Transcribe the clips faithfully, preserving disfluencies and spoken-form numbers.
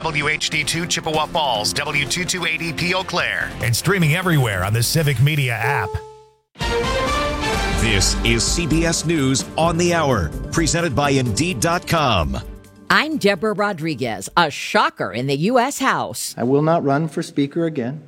W H D two Chippewa Falls, W two two eight zero P Eau Claire. And streaming everywhere on the Civic Media app. This is C B S News on the Hour, presented by Indeed dot com. I'm Deborah Rodriguez. A shocker in the U S House. I will not run for Speaker again.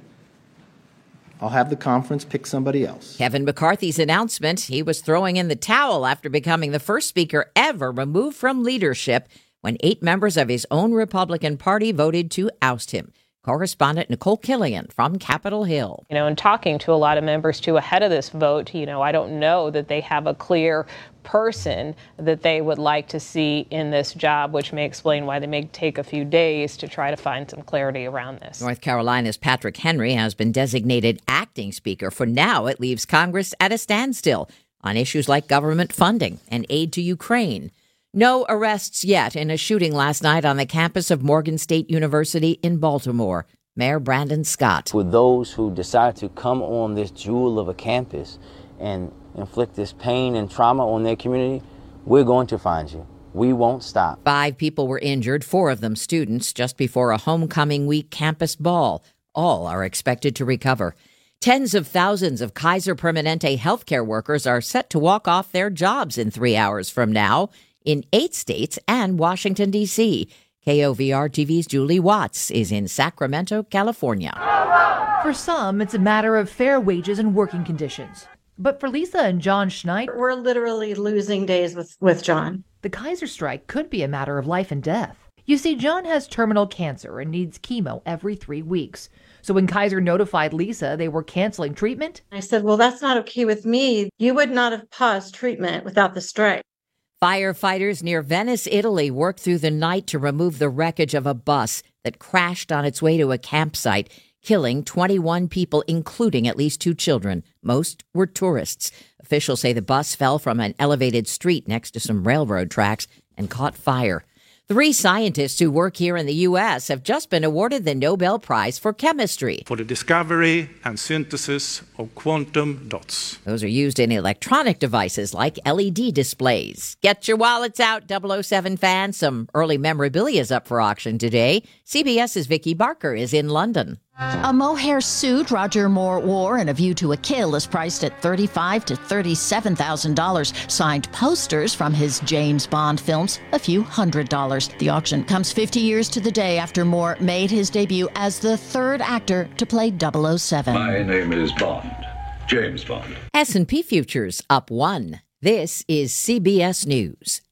I'll have the conference pick somebody else. Kevin McCarthy's announcement he was throwing in the towel after becoming the first speaker ever removed from leadership when eight members of his own Republican Party voted to oust him. Correspondent Nicole Killian from Capitol Hill. You know, in talking to a lot of members, too, ahead of this vote, you know, I don't know that they have a clear person that they would like to see in this job, which may explain why they may take a few days to try to find some clarity around this. North Carolina's Patrick Henry has been designated acting speaker. For now, it leaves Congress at a standstill on issues like government funding and aid to Ukraine. No arrests yet in a shooting last night on the campus of Morgan State University in Baltimore. Mayor Brandon Scott. For those who decide to come on this jewel of a campus and inflict this pain and trauma on their community, we're going to find you. We won't stop. Five people were injured, four of them students, just before a homecoming week campus ball. All are expected to recover. Tens of thousands of Kaiser Permanente healthcare workers are set to walk off their jobs in three hours from now in eight states and Washington, D C K O V R T V's Julie Watts is in Sacramento, California. For some, it's a matter of fair wages and working conditions. But for Lisa and John Schneid, we're literally losing days with, with John. The Kaiser strike could be a matter of life and death. You see, John has terminal cancer and needs chemo every three weeks. So when Kaiser notified Lisa they were canceling treatment, I said, well, that's not okay with me. You would not have paused treatment without the strike. Firefighters near Venice, Italy, worked through the night to remove the wreckage of a bus that crashed on its way to a campsite, killing twenty-one people, including at least two children. Most were tourists. Officials say the bus fell from an elevated street next to some railroad tracks and caught fire. Three scientists who work here in the U S have just been awarded the Nobel Prize for Chemistry. For the discovery and synthesis of quantum dots. Those are used in electronic devices like L E D displays. Get your wallets out, double oh seven fans. Some early memorabilia is up for auction today. CBS's Vicky Barker is in London. A mohair suit Roger Moore wore in A View to a Kill is priced at thirty-five thousand to thirty-seven thousand dollars. Signed posters from his James Bond films, a few hundred dollars. The auction comes fifty years to the day after Moore made his debut as the third actor to play double oh seven. My name is Bond, James Bond. S and P futures up one. This is C B S News.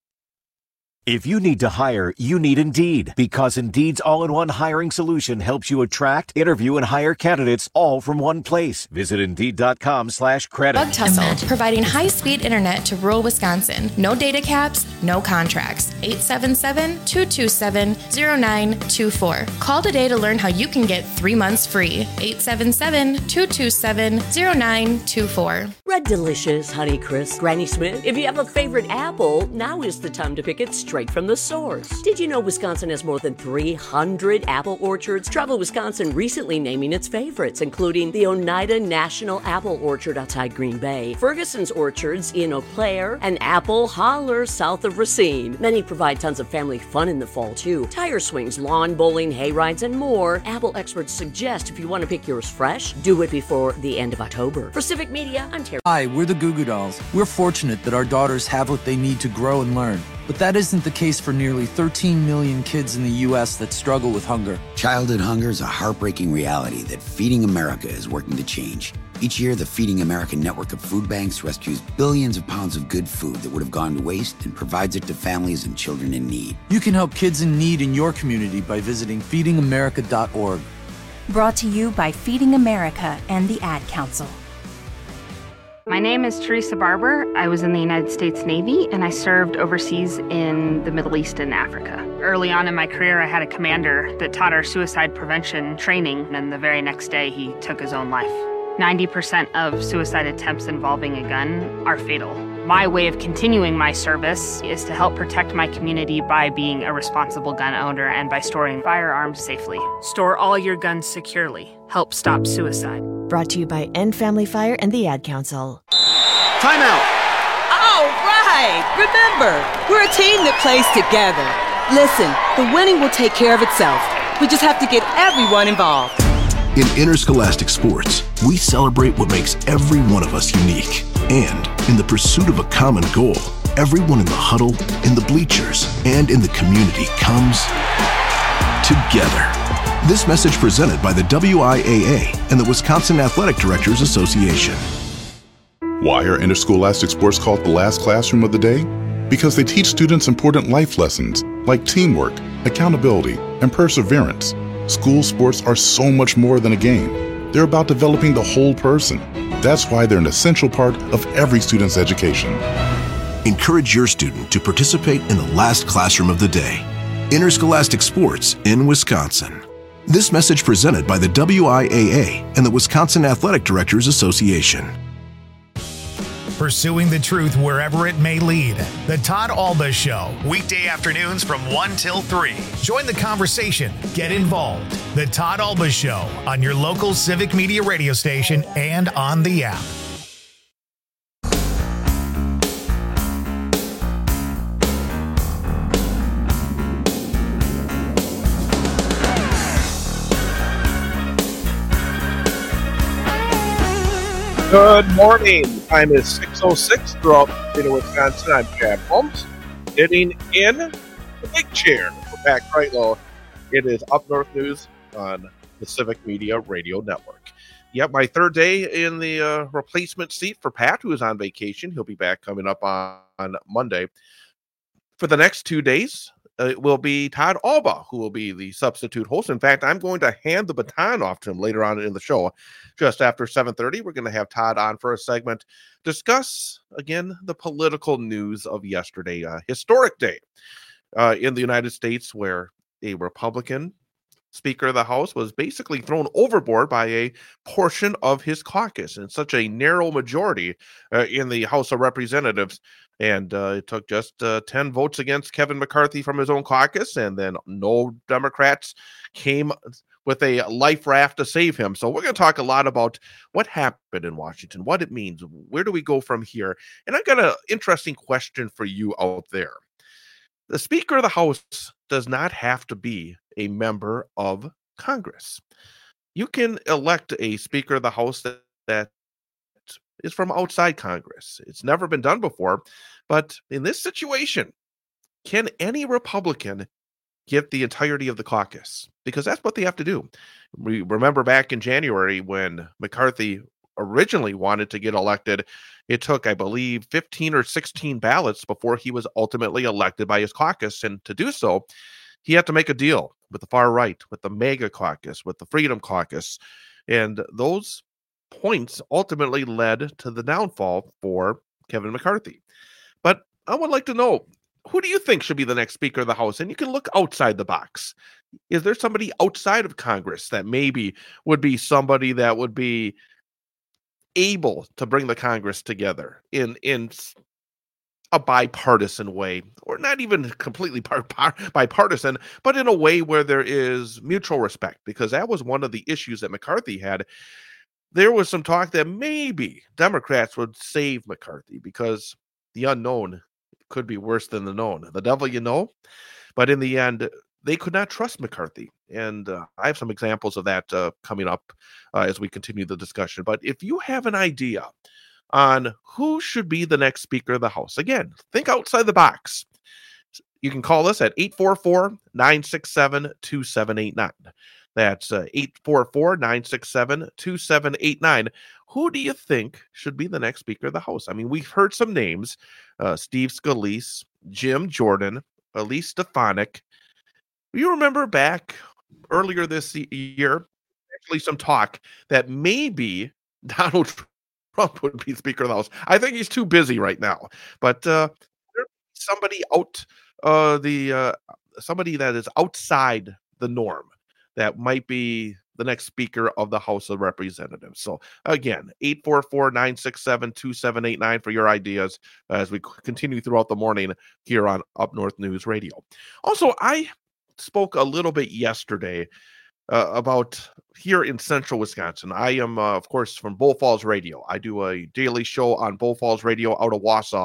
If you need to hire, you need Indeed, because Indeed's all-in-one hiring solution helps you attract, interview, and hire candidates all from one place. Visit Indeed.com slash credit. Bug Tussle, providing high-speed internet to rural Wisconsin. No data caps, no contracts. eight seven seven, two two seven, zero nine two four. Call today to learn how you can get three months free. eight seven seven, two two seven, zero nine two four. Red Delicious, Honey Crisp, Granny Smith. If you have a favorite apple, now is the time to pick it straight from the source. Did you know Wisconsin has more than three hundred apple orchards? Travel Wisconsin recently naming its favorites, including the Oneida National Apple Orchard outside Green Bay, Ferguson's Orchards in Eau Claire, and Apple Holler south of Racine. Many provide tons of family fun in the fall, too. Tire swings, lawn bowling, hay rides, and more. Apple experts suggest if you want to pick yours fresh, do it before the end of October. For Civic Media, I'm Terry. Hi, we're the Goo Goo Dolls. We're fortunate that our daughters have what they need to grow and learn. But that isn't the case for nearly thirteen million kids in the U S that struggle with hunger. Childhood hunger is a heartbreaking reality that Feeding America is working to change. Each year, the Feeding America network of food banks rescues billions of pounds of good food that would have gone to waste and provides it to families and children in need. You can help kids in need in your community by visiting feeding america dot org. Brought to you by Feeding America and the Ad Council. My name is Teresa Barber. I was in the United States Navy, and I served overseas in the Middle East and Africa. Early on in my career, I had a commander that taught our suicide prevention training, and the very next day, he took his own life. ninety percent of suicide attempts involving a gun are fatal. My way of continuing my service is to help protect my community by being a responsible gun owner and by storing firearms safely. Store all your guns securely. Help stop suicide. Brought to you by End Family Fire and the Ad Council. Time out! All right! Remember, we're a team that plays together. Listen, the winning will take care of itself. We just have to get everyone involved. In interscholastic sports, we celebrate what makes every one of us unique. And in the pursuit of a common goal, everyone in the huddle, in the bleachers, and in the community comes together. This message presented by the W I A A and the Wisconsin Athletic Directors Association. Why are interscholastic sports called the last classroom of the day? Because they teach students important life lessons like teamwork, accountability, and perseverance. School sports are so much more than a game. They're about developing the whole person. That's why they're an essential part of every student's education. Encourage your student to participate in the last classroom of the day. Interscholastic sports in Wisconsin. This message presented by the W I A A and the Wisconsin Athletic Directors Association. Pursuing the truth wherever it may lead. The Todd Alba Show, weekday afternoons from one till three. Join the conversation. Get involved. The Todd Alba Show on your local Civic Media radio station and on the app. Good morning. Time is six oh six throughout the state of Wisconsin. I'm Chad Holmes, sitting in the big chair for Pat Kreitlow. It is Up North News on the Civic Media Radio Network. Yep, my third day in the uh, replacement seat for Pat, who is on vacation. He'll be back coming up on, on Monday. For the next two days, uh, it will be Todd Alba, who will be the substitute host. In fact, I'm going to hand the baton off to him later on in the show. Just after seven thirty, we're going to have Todd on for a segment, discuss, again, the political news of yesterday, a historic day uh, in the United States where a Republican Speaker of the House was basically thrown overboard by a portion of his caucus in such a narrow majority uh, in the House of Representatives. And uh, it took just uh, ten votes against Kevin McCarthy from his own caucus, and then no Democrats came with a life raft to save him. So we're going to talk a lot about what happened in Washington, what it means, where do we go from here? And I've got an interesting question for you out there. The Speaker of the House does not have to be a member of Congress. You can elect a Speaker of the House that, that is from outside Congress. It's never been done before, but in this situation, can any Republican get the entirety of the caucus? Because that's what they have to do. We remember back in January when McCarthy originally wanted to get elected, it took, I believe, fifteen or sixteen ballots before he was ultimately elected by his caucus. And to do so, he had to make a deal with the far right, with the MAGA caucus, with the Freedom Caucus. And those points ultimately led to the downfall for Kevin McCarthy. But I would like to know, who do you think should be the next Speaker of the House? And you can look outside the box. Is there somebody outside of Congress that maybe would be somebody that would be able to bring the Congress together in, in a bipartisan way, or not even completely par- par- bipartisan, but in a way where there is mutual respect? Because that was one of the issues that McCarthy had. There was some talk that maybe Democrats would save McCarthy because the unknown could be worse than the known. The devil you know. But in the end, they could not trust McCarthy. And uh, I have some examples of that uh, coming up uh, as we continue the discussion. But if you have an idea on who should be the next Speaker of the House, again, think outside the box. You can call us at eight four four, nine six seven, two seven eight nine. That's uh, eight four four, nine six seven, two seven eight nine. Who do you think should be the next Speaker of the House? I mean, we've heard some names, uh, Steve Scalise, Jim Jordan, Elise Stefanik. You remember back earlier this year, actually some talk that maybe Donald Trump would be Speaker of the House. I think he's too busy right now. But uh, there's somebody out, uh, the uh, somebody that is outside the norm that might be the next Speaker of the House of Representatives. So again, eight four four, nine six seven, two seven eight nine for your ideas as we continue throughout the morning here on Up North News Radio. Also, I spoke a little bit yesterday uh, about here in central Wisconsin. I am, uh, of course, from Bull Falls Radio. I do a daily show on Bull Falls Radio out of Wausau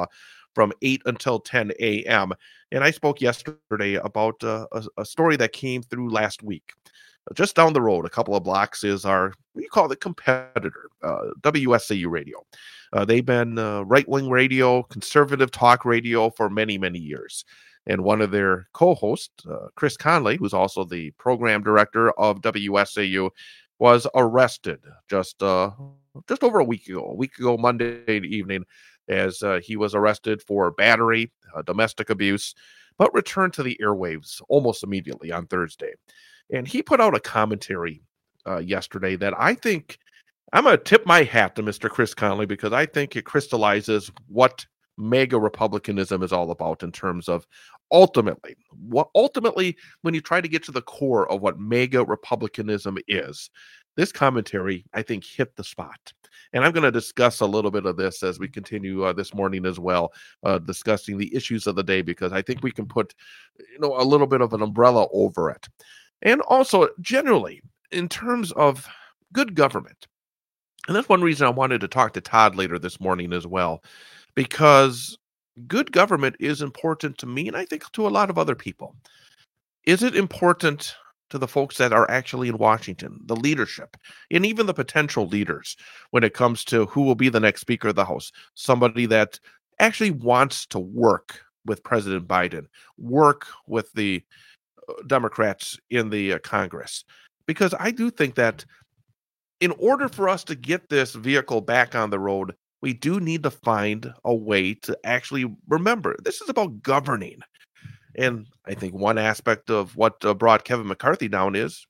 from eight until ten a.m. And I spoke yesterday about uh, a, a story that came through last week. Just down the road, a couple of blocks, is our, we call it competitor, uh, W S A U Radio. Uh, they've been uh, right-wing radio, conservative talk radio for many, many years. And one of their co-hosts, uh, Chris Conley, who's also the program director of W S A U, was arrested just uh, just over a week ago, a week ago Monday evening, as uh, he was arrested for battery, uh, domestic abuse, but returned to the airwaves almost immediately on Thursday. And he put out a commentary uh, yesterday that I think, I'm going to tip my hat to Mister Chris Conley, because I think it crystallizes what MAGA Republicanism is all about in terms of ultimately, what ultimately, when you try to get to the core of what MAGA Republicanism is, this commentary, I think, hit the spot. And I'm going to discuss a little bit of this as we continue uh, this morning as well, uh, discussing the issues of the day, because I think we can put, you know, a little bit of an umbrella over it. And also, generally, in terms of good government. And that's one reason I wanted to talk to Todd later this morning as well, because good government is important to me, and I think to a lot of other people. Is it important to the folks that are actually in Washington, the leadership, and even the potential leaders when it comes to who will be the next Speaker of the House? Somebody that actually wants to work with President Biden, work with the Democrats in the uh, Congress. Because I do think that in order for us to get this vehicle back on the road, we do need to find a way to actually remember this is about governing. And I think one aspect of what uh, brought Kevin McCarthy down is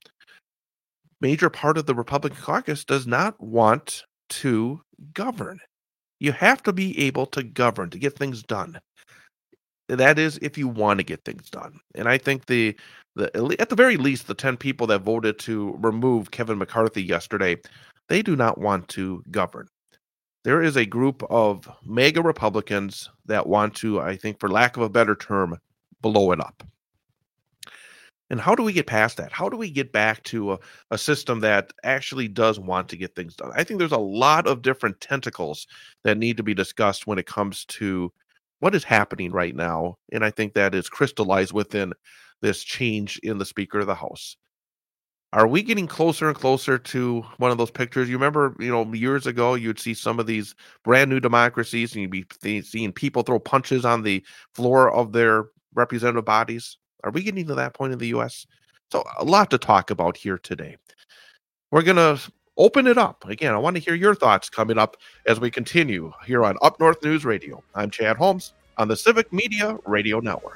major part of the Republican caucus does not want to govern. You have to be able to govern, to get things done. That is if you want to get things done. And I think the, the at the very least, the ten people that voted to remove Kevin McCarthy yesterday, they do not want to govern. There is a group of MAGA Republicans that want to, I think, for lack of a better term, blow it up. And how do we get past that? How do we get back to a, a system that actually does want to get things done? I think there's a lot of different tentacles that need to be discussed when it comes to what is happening right now. And I think that is crystallized within this change in the Speaker of the House. Are we getting closer and closer to one of those pictures? You remember, you know, years ago, you'd see some of these brand new democracies and you'd be th- seeing people throw punches on the floor of their representative bodies. Are we getting to that point in the U S? So a lot to talk about here today. We're going to open it up. Again, I want to hear your thoughts coming up as we continue here on Up North News Radio. I'm Chad Holmes on the Civic Media Radio Network.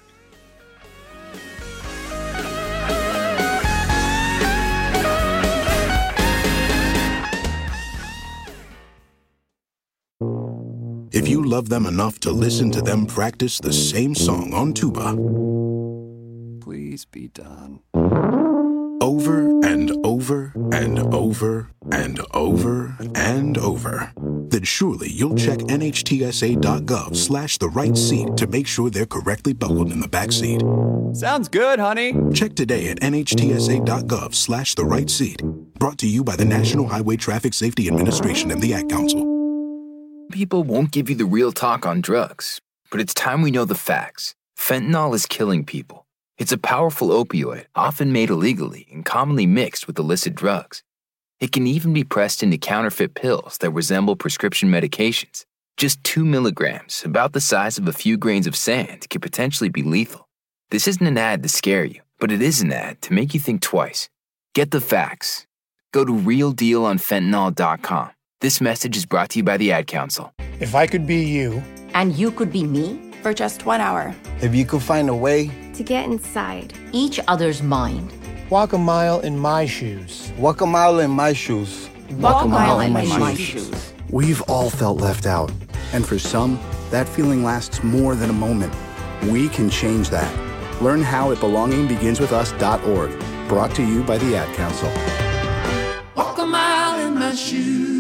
If you love them enough to listen to them practice the same song on tuba, please be done. Over and over and over and over and over, then surely you'll check nhtsa.gov slash the right seat to make sure they're correctly buckled in the back seat. Sounds good, honey. Check today at nhtsa.gov slash the right seat. Brought to you by the National Highway Traffic Safety Administration and the Ad Council. People won't give you the real talk on drugs, but it's time we know the facts. Fentanyl is killing people. It's a powerful opioid, often made illegally and commonly mixed with illicit drugs. It can even be pressed into counterfeit pills that resemble prescription medications. Just two milligrams, about the size of a few grains of sand, can potentially be lethal. This isn't an ad to scare you, but it is an ad to make you think twice. Get the facts. Go to real deal on fentanyl dot com. This message is brought to you by the Ad Council. If I could be you. And you could be me? For just one hour. If you could find a way. To get inside. Each other's mind. Walk a mile in my shoes. Walk a mile in my shoes. Walk, Walk a mile, mile in, in my, my shoes. shoes. We've all felt left out. And for some, that feeling lasts more than a moment. We can change that. Learn how at belonging begins with us dot org. Brought to you by the Ad Council. Walk a mile in my shoes.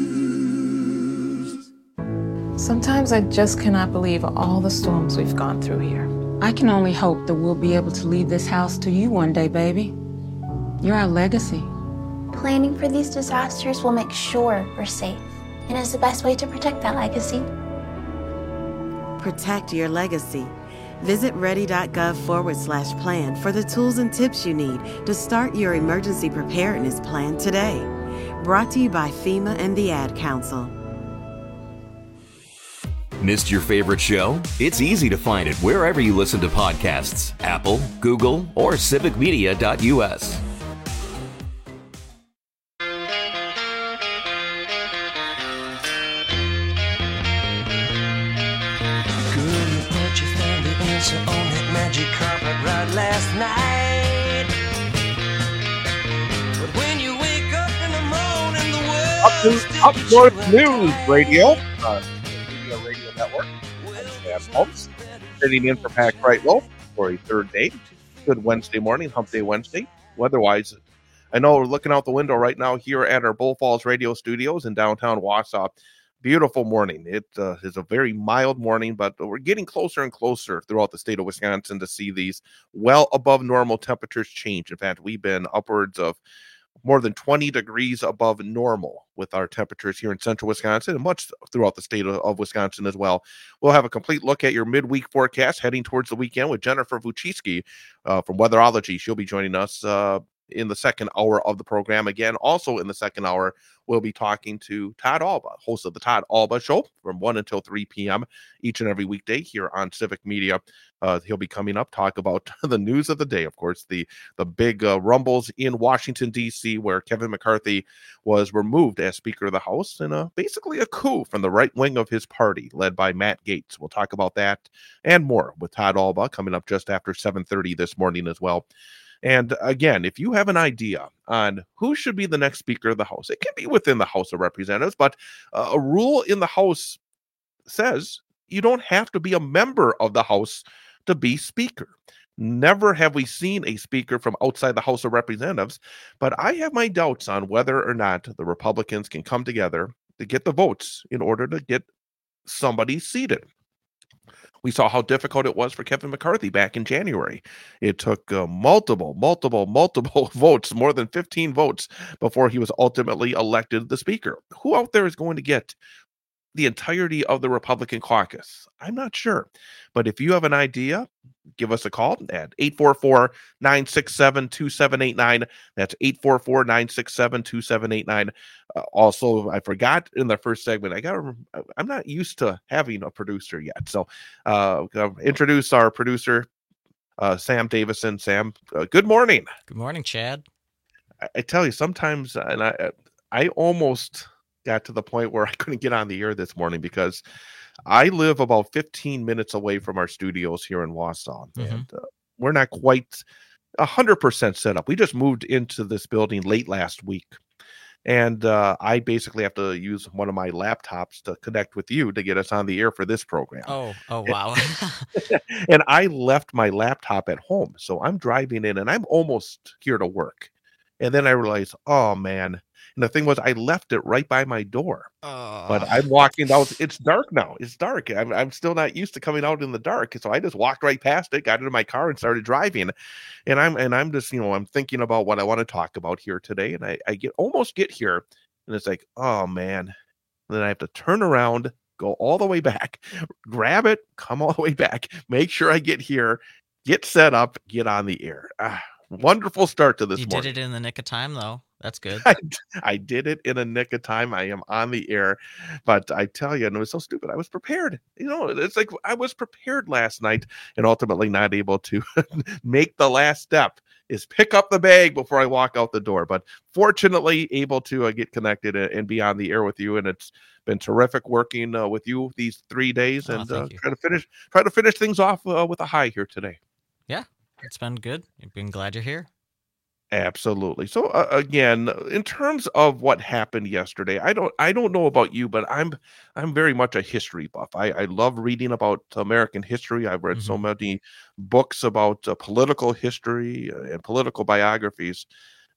Sometimes I just cannot believe all the storms we've gone through here. I can only hope that we'll be able to leave this house to you one day, baby. You're our legacy. Planning for these disasters will make sure we're safe, and is the best way to protect that legacy. protect your legacy. Visit ready.gov forward slash plan for the tools and tips you need to start your emergency preparedness plan today. Brought to you by FEMA and the Ad Council. Missed your favorite show? It's easy to find it wherever you listen to podcasts. Apple, Google, or civic media dot U S. On that magic carpet ride last night. But when you wake up in the morning, the world up to Up North News Radio, uh, Media Radio Network. I'm Sam Holmes, sitting in for Pat Kreitlow for a third day. Good Wednesday morning, Hump Day Wednesday. Weather-wise, I know we're looking out the window right now here at our Bull Falls Radio Studios in downtown Wausau. Beautiful morning. It uh, is a very mild morning, but we're getting closer and closer throughout the state of Wisconsin to see these well above normal temperatures change. In fact, we've been upwards of more than twenty degrees above normal with our temperatures here in central Wisconsin and much throughout the state of, of Wisconsin as well. We'll have a complete look at your midweek forecast heading towards the weekend with Jennifer Vucicki uh, from Weatherology. She'll be joining us uh, in the second hour of the program. Again, also in the second hour, we'll be talking to Todd Alba, host of the Todd Alba Show from one until three p.m. each and every weekday here on Civic Media. Uh, he'll be coming up, talk about the news of the day, of course, the, the big uh, rumbles in Washington, D C, where Kevin McCarthy was removed as Speaker of the House in a, basically a coup from the right wing of his party, led by Matt Gaetz. We'll talk about that and more with Todd Alba coming up just after seven thirty this morning as well. And again, if you have an idea on who should be the next Speaker of the House, it can be within the House of Representatives, but uh, a rule in the House says you don't have to be a member of the House to be Speaker. Never have we seen a Speaker from outside the House of Representatives, but I have my doubts on whether or not the Republicans can come together to get the votes in order to get somebody seated. We saw how difficult it was for Kevin McCarthy back in January. It took uh, multiple, multiple, multiple votes, more than fifteen votes, before he was ultimately elected the Speaker. Who out there is going to get the entirety of the Republican caucus? I'm not sure. But if you have an idea, give us a call at eight four four, nine six seven, two seven eight nine. That's eight four four, nine six seven, two seven eight nine. Uh, also, I forgot in the first segment, I got I'm not used to having a producer yet. So uh, introduce our producer, uh, Sam Davison. Sam, uh, good morning. Good morning, Chad. I, I tell you, sometimes, and I, I almost got to the point where I couldn't get on the air this morning because I live about fifteen minutes away from our studios here in Wausau, mm-hmm. and uh, we're not quite one hundred percent set up. We just moved into this building late last week, and uh, I basically have to use one of my laptops to connect with you to get us on the air for this program. Oh, oh, wow. And, and I left my laptop at home, so I'm driving in, and I'm almost here to work. And then I realized, oh, man. And the thing was, I left it right by my door. Uh, but I'm walking out. It's dark now. It's dark. I'm, I'm still not used to coming out in the dark. So I just walked right past it, got into my car, and started driving. And I'm and I'm just, you know, I'm thinking about what I want to talk about here today. And I, I get almost get here, and it's like, oh, man. And then I have to turn around, go all the way back, grab it, come all the way back, make sure I get here, get set up, get on the air. Ah, wonderful start to this you morning. You did it in the nick of time, though. That's good. I, I did it in a nick of time. I am on the air, but I tell you, and it was so stupid. I was prepared. You know, it's like I was prepared last night and ultimately not able to make the last step is pick up the bag before I walk out the door. But fortunately able to uh, get connected and, and be on the air with you. And it's been terrific working uh, with you these three days and oh, uh, try to finish, try to finish things off uh, with a high here today. Yeah, it's been good. I've been glad you're here. Absolutely. So uh, again, in terms of what happened yesterday, I don't, I don't know about you, but I'm, I'm very much a history buff. I, I love reading about American history. I've read mm-hmm. so many books about uh, political history and political biographies.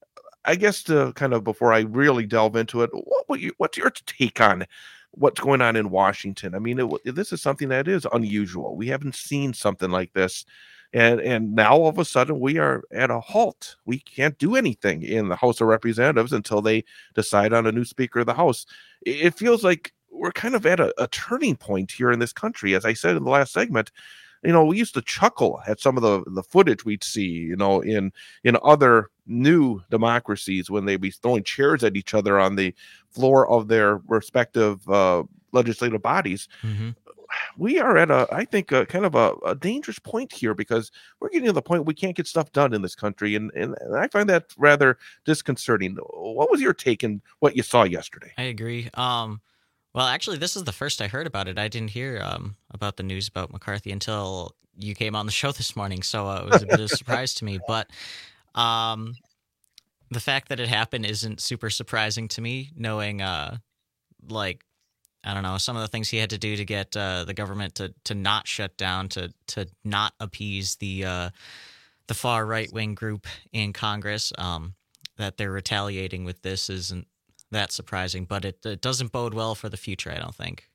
I guess to kind of before I really delve into it, what, what you, what's your take on what's going on in Washington? I mean, it, this is something that is unusual. We haven't seen something like this. And and now all of a sudden we are at a halt. We can't do anything in the House of Representatives until they decide on a new Speaker of the House. It feels like we're kind of at a, a turning point here in this country. As I said in the last segment, you know, we used to chuckle at some of the, the footage we'd see, you know, in in other new democracies when they'd be throwing chairs at each other on the floor of their respective uh, legislative bodies. Mm-hmm. We are at a, I think, a, kind of a, a dangerous point here because we're getting to the point we can't get stuff done in this country, and, and, and I find that rather disconcerting. What was your take on what you saw yesterday? I agree. Um, well, actually, this is the first I heard about it. I didn't hear um, about the news about McCarthy until you came on the show this morning, so uh, it was a bit of a surprise to me. But um, the fact that it happened isn't super surprising to me, knowing, uh, like, I don't know, some of the things he had to do to get uh, the government to, to not shut down, to to not appease the uh, the far right wing group in Congress. Um, that they're retaliating with this isn't that surprising, but it, it doesn't bode well for the future, I don't think.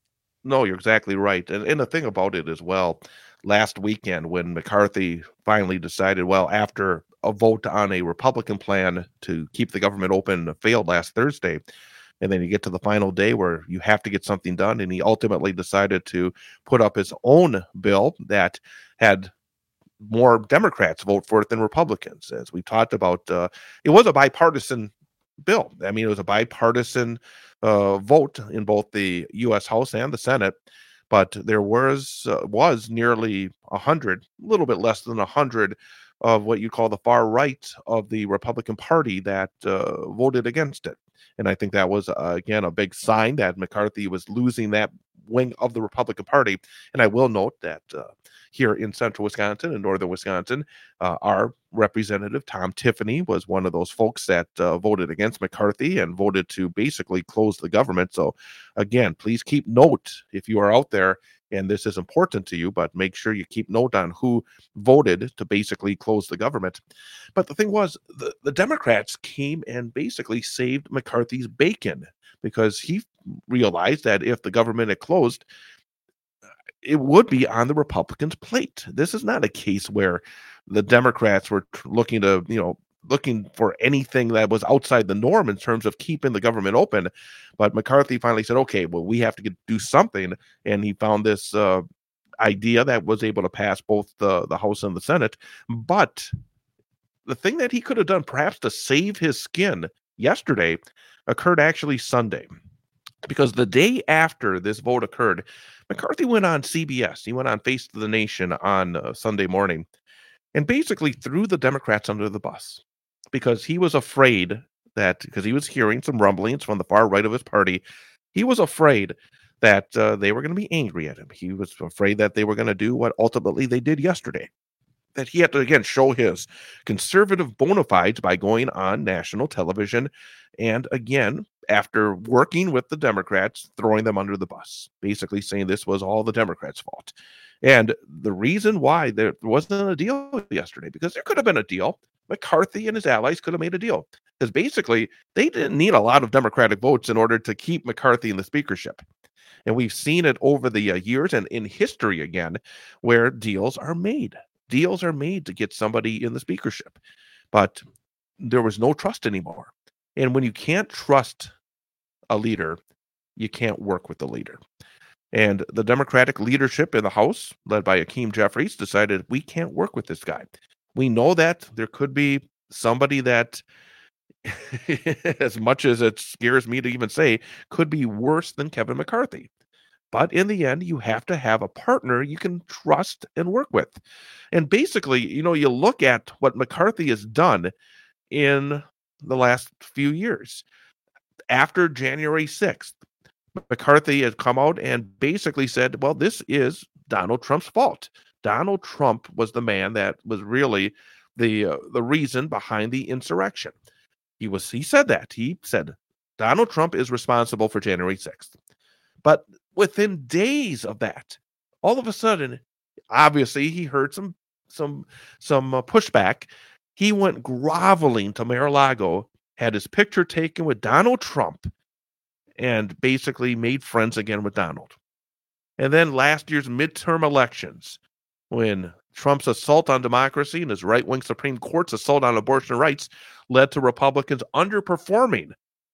No, you're exactly right. And, and the thing about it as well, last weekend when McCarthy finally decided, well, after a vote on a Republican plan to keep the government open failed last Thursday, and then you get to the final day where you have to get something done, and he ultimately decided to put up his own bill that had more Democrats vote for it than Republicans. As we talked about, uh, it was a bipartisan bill. I mean, it was a bipartisan uh, vote in both the U S House and the Senate, but there was uh, was nearly a hundred, a little bit less than a hundred of what you call the far right of the Republican Party that uh, voted against it. And I think that was, uh, again, a big sign that McCarthy was losing that wing of the Republican Party. And I will note that uh, here in central Wisconsin and northern Wisconsin, uh, our representative, Tom Tiffany, was one of those folks that uh, voted against McCarthy and voted to basically close the government. So, again, please keep note if you are out there and this is important to you, but make sure you keep note on who voted to basically close the government. But the thing was, the, the Democrats came and basically saved McCarthy's bacon because he realized that if the government had closed, it would be on the Republicans' plate. This is not a case where the Democrats were looking to, you know, looking for anything that was outside the norm in terms of keeping the government open. But McCarthy finally said, okay, well, we have to get, do something. And he found this uh, idea that was able to pass both the, the House and the Senate. But the thing that he could have done perhaps to save his skin yesterday occurred actually Sunday. Because the day after this vote occurred, McCarthy went on C B S. He went on Face of the Nation on uh, Sunday morning and basically threw the Democrats under the bus because he was afraid that, because he was hearing some rumblings from the far right of his party, he was afraid that uh, they were going to be angry at him. He was afraid that they were going to do what ultimately they did yesterday, that he had to, again, show his conservative bona fides by going on national television and, again, after working with the Democrats, throwing them under the bus, basically saying this was all the Democrats' fault. And the reason why there wasn't a deal yesterday, because there could have been a deal. McCarthy and his allies could have made a deal. Because basically, they didn't need a lot of Democratic votes in order to keep McCarthy in the speakership. And we've seen it over the uh, years and in history again, where deals are made. Deals are made to get somebody in the speakership. But there was no trust anymore. And when you can't trust a leader, you can't work with the leader. And the Democratic leadership in the House, led by Hakeem Jeffries, decided we can't work with this guy. We know that there could be somebody that, as much as it scares me to even say, could be worse than Kevin McCarthy. But in the end, you have to have a partner you can trust and work with. And basically, you know, you look at what McCarthy has done in the last few years. After January sixth, McCarthy has come out and basically said, well, this is Donald Trump's fault. Donald Trump was the man that was really the uh, the reason behind the insurrection. He was he said that. He said Donald Trump is responsible for January sixth. But within days of that, all of a sudden, obviously he heard some some some uh, pushback. He went groveling to Mar-a-Lago, had his picture taken with Donald Trump, and basically made friends again with Donald. And then last year's midterm elections, when Trump's assault on democracy and his right-wing Supreme Court's assault on abortion rights led to Republicans underperforming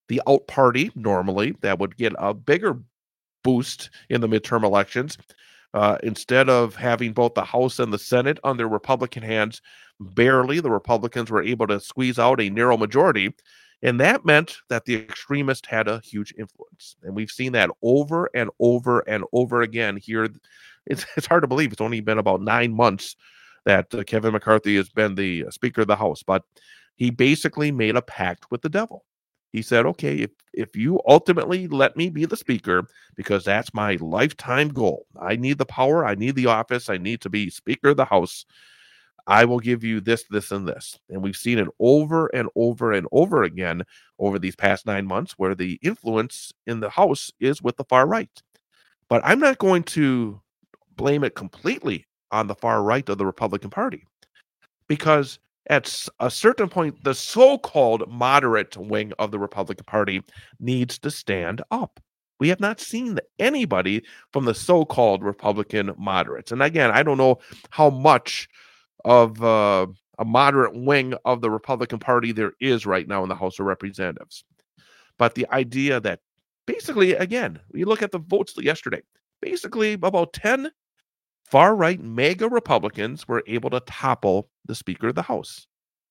the out party, normally, that would get a bigger boost in the midterm elections. Uh, instead of having both the House and the Senate on their Republican hands, barely the Republicans were able to squeeze out a narrow majority. And that meant that the extremists had a huge influence. And we've seen that over and over and over again here. It's, it's hard to believe it's only been about nine months that uh, Kevin McCarthy has been the Speaker of the House. But he basically made a pact with the devil. He said, okay, if, if you ultimately let me be the Speaker, because that's my lifetime goal, I need the power, I need the office, I need to be Speaker of the House, I will give you this, this, and this. And we've seen it over and over and over again over these past nine months where the influence in the House is with the far right. But I'm not going to blame it completely on the far right of the Republican Party, because at a certain point, the so-called moderate wing of the Republican Party needs to stand up. We have not seen anybody from the so-called Republican moderates. And again, I don't know how much of uh, a moderate wing of the Republican Party there is right now in the House of Representatives. But the idea that basically, again, you look at the votes yesterday, basically about ten far-right MAGA Republicans were able to topple the Speaker of the House.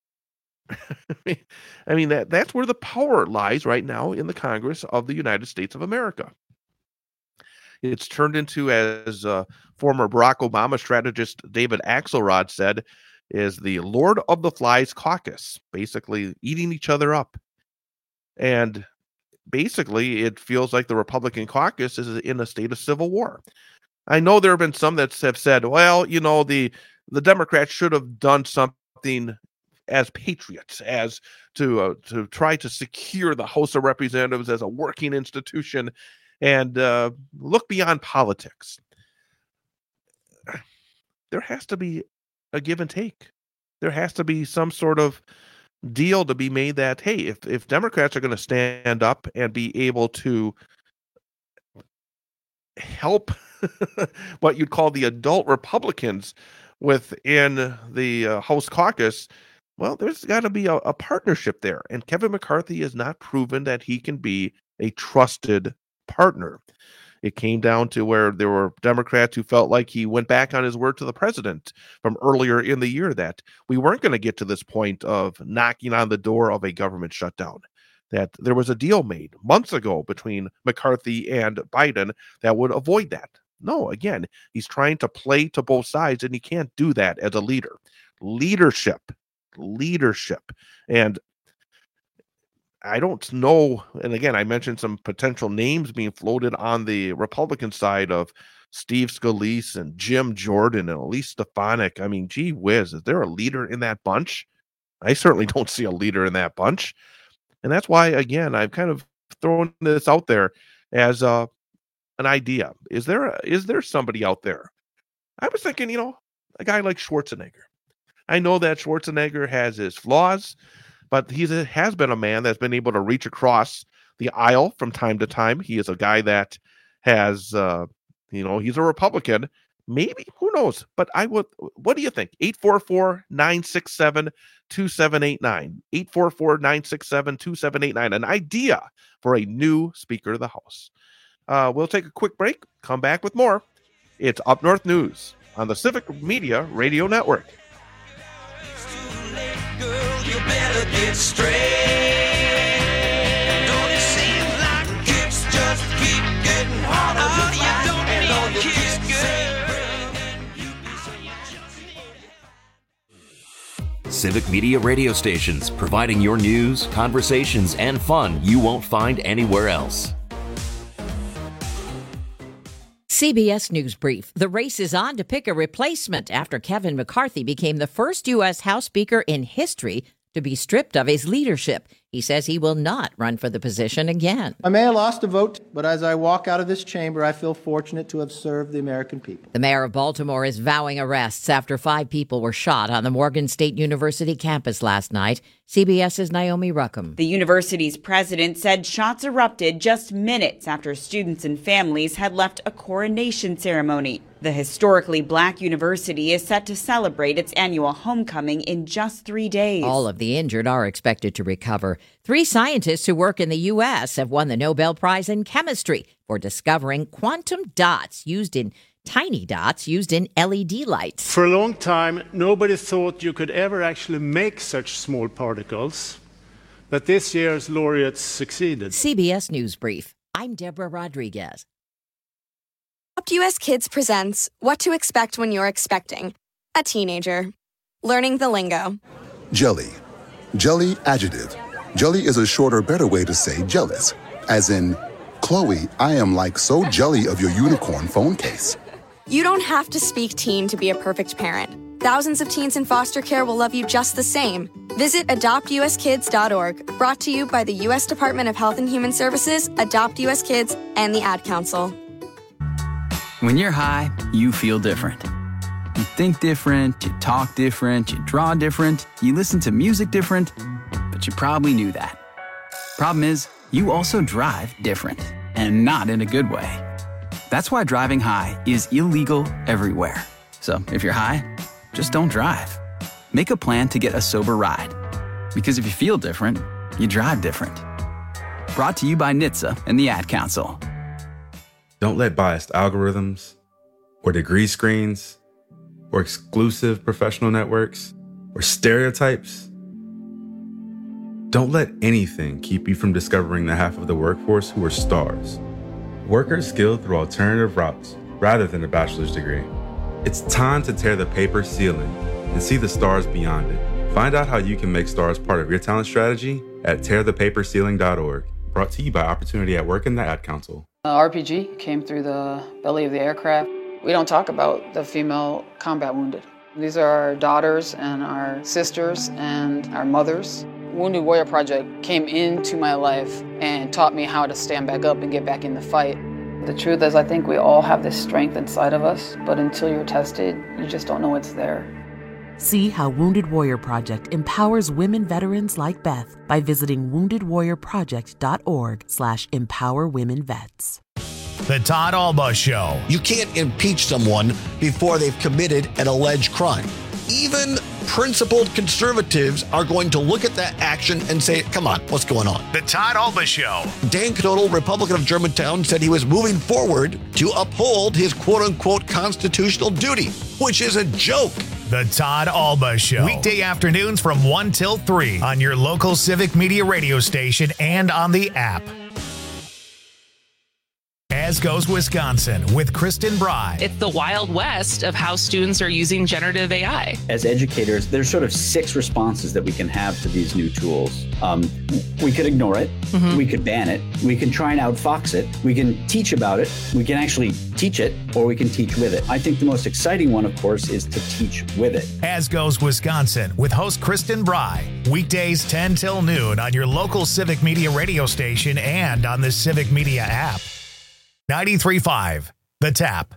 I mean, that, that's where the power lies right now in the Congress of the United States of America. It's turned into, as uh, former Barack Obama strategist David Axelrod said, is the Lord of the Flies caucus, basically eating each other up. And basically, it feels like the Republican caucus is in a state of civil war. I know there have been some that have said, well, you know, the, the Democrats should have done something as patriots, as to uh, to try to secure the House of Representatives as a working institution and uh, look beyond politics. There has to be a give and take. There has to be some sort of deal to be made that, hey, if, if Democrats are going to stand up and be able to help what you'd call the adult Republicans within the uh, House caucus, well, there's got to be a, a partnership there. And Kevin McCarthy has not proven that he can be a trusted partner. It came down to where there were Democrats who felt like he went back on his word to the president from earlier in the year that we weren't going to get to this point of knocking on the door of a government shutdown, that there was a deal made months ago between McCarthy and Biden that would avoid that. No, again, he's trying to play to both sides, and he can't do that as a leader. Leadership, leadership. And I don't know, and again, I mentioned some potential names being floated on the Republican side of Steve Scalise and Jim Jordan and Elise Stefanik. I mean, gee whiz, is there a leader in that bunch? I certainly don't see a leader in that bunch. And that's why, again, I've kind of thrown this out there as a, an idea. Is there a, is there somebody out there? I was thinking, you know, a guy like Schwarzenegger. I know that Schwarzenegger has his flaws, but he has been a man that's been able to reach across the aisle from time to time. He is a guy that has, uh, you know, he's a Republican. Maybe, who knows? But I would, what do you think? eight four four, nine six seven, two seven eight nine. eight four four, nine six seven, two seven eight nine. An idea for a new Speaker of the House. Uh, we'll take a quick break, come back with more. It's Up North News on the Civic Media Radio Network. You better get straight. Don't it seem like kids just keep getting harder to find? You don't and all your kids good. Civic Media radio stations, providing your news, conversations, and fun you won't find anywhere else. C B S News Brief. The race is on to pick a replacement after Kevin McCarthy became the first U S House Speaker in history to be stripped of his leadership. He says he will not run for the position again. I may have lost a vote, but as I walk out of this chamber, I feel fortunate to have served the American people. The mayor of Baltimore is vowing arrests after five people were shot on the Morgan State University campus last night. CBS's Naomi Ruckham. The university's president said shots erupted just minutes after students and families had left a coronation ceremony. The historically black university is set to celebrate its annual homecoming in just three days. All of the injured are expected to recover. Three scientists who work in the U S have won the Nobel Prize in Chemistry for discovering quantum dots used in tiny dots used in L E D lights. For a long time, nobody thought you could ever actually make such small particles, but this year's laureates succeeded. C B S News Brief. I'm Deborah Rodriguez. Adopt U S Kids presents What to Expect When You're Expecting a Teenager. Learning the lingo. Jelly. Jelly adjective. Jelly is a shorter, better way to say jealous. As in, Chloe, I am like so jelly of your unicorn phone case. You don't have to speak teen to be a perfect parent. Thousands of teens in foster care will love you just the same. Visit adopt u s kids dot org, brought to you by the U S Department of Health and Human Services, Adopt U S Kids, and the Ad Council. When you're high, you feel different. You think different, you talk different, you draw different, you listen to music different, but you probably knew that. Problem is, you also drive different, and not in a good way. That's why driving high is illegal everywhere. So if you're high, just don't drive. Make a plan to get a sober ride. Because if you feel different, you drive different. Brought to you by N H T S A and the Ad Council. Don't let biased algorithms or degree screens or exclusive professional networks or stereotypes. Don't let anything keep you from discovering the half of the workforce who are stars. Workers skilled through alternative routes rather than a bachelor's degree. It's time to tear the paper ceiling and see the stars beyond it. Find out how you can make stars part of your talent strategy at tear the paper ceiling dot org. Brought to you by Opportunity at Work and the Ad Council. Uh, R P G came through the belly of the aircraft. We don't talk about the female combat wounded. These are our daughters and our sisters and our mothers. Wounded Warrior Project came into my life and taught me how to stand back up and get back in the fight. The truth is, I think we all have this strength inside of us, but until you're tested, you just don't know it's there. See how Wounded Warrior Project empowers women veterans like Beth by visiting wounded warrior project dot org slash empower women vets. The Todd Alba Show. You can't impeach someone before they've committed an alleged crime. Even principled conservatives are going to look at that action and say, come on, what's going on? The Todd Alba Show. Dan Knodel, Republican of Germantown, said he was moving forward to uphold his quote-unquote constitutional duty, which is a joke. The Todd Alba Show. Weekday afternoons from one till three on your local Civic Media radio station and on the app. As Goes Wisconsin with Kristen Bry. It's the Wild West of how students are using generative A I. As educators, there's sort of six responses that we can have to these new tools. Um, we could ignore it. Mm-hmm. We could ban it. We can try and outfox it. We can teach about it. We can actually teach it, or we can teach with it. I think the most exciting one, of course, is to teach with it. As Goes Wisconsin with host Kristen Bry. Weekdays ten till noon on your local Civic Media radio station and on the Civic Media app. ninety-three point five, The Tap.